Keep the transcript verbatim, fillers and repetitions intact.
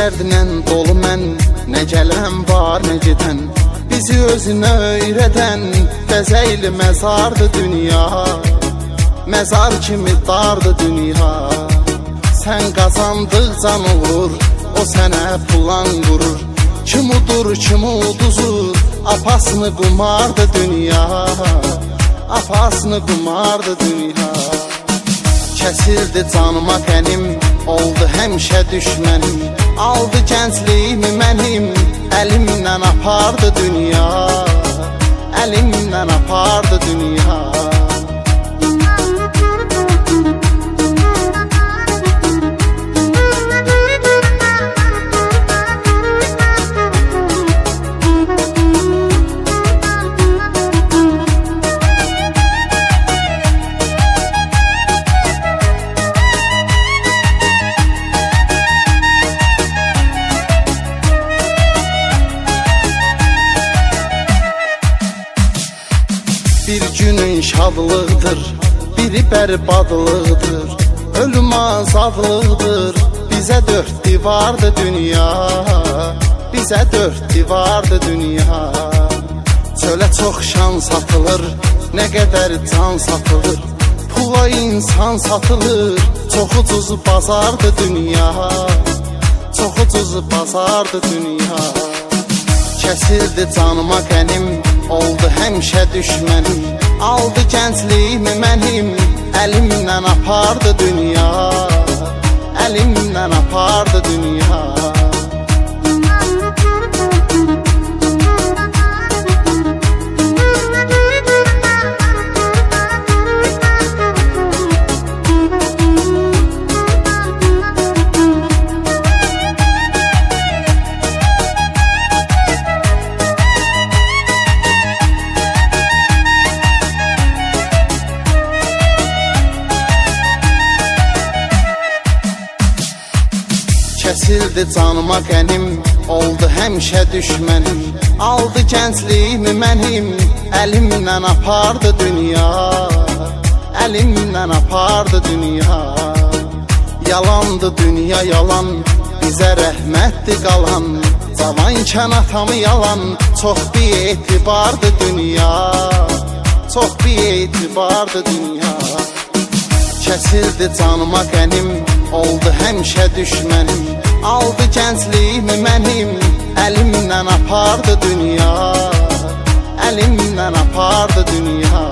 dərdlə dolu mən, nə gələn var, nə gedən, bizi özünə öyrədən, bəzəyli məzardı dünya, məzar kimi dardı dünya. Sən qazandıqcan olur, o sənə pulan qurur, kim udur, kim uduzur, apasını qumardı dünya, apasını qumardı dünya. Kəsildi canıma qənim, oldu həmişə düşmənim, aldı gəncliyimi mənim, əlimdən apardı dünya, əlimdən apardı dünya. Bir günün şadlıqdır, biri bərbadlıqdır, ölüm azadlıqdır, bizə dörd divardı dünya, bizə dörd divardı dünya. Çölə çox şan satılır, nə qədər can satılır, pula insan satılır, çox ucuz bazardı dünya, çox ucuz bazardı dünya. Kəsildi canıma qənim, oldu həmişə düşmənim, aldı gəncliyimi mənim, əlimdən apardı dünya, əlimdən apardı dünya. Kəsildi canıma qənim, oldu həmişə düşmənim, aldı gəncliyimi mənim, əlimdən apardı dünya, əlimdən apardı dünya. Yalandı dünya yalan, bizə rəhmətdi qalan, cavankən atamı yalan, çox bir etibardı dünya, çox bir etibardı dünya. Kəsildi canıma qənim, oldu həmişə düşmənim, aldı gəncliyimi mənim, əlimdən apardı dünya, əlimdən apardı dünya.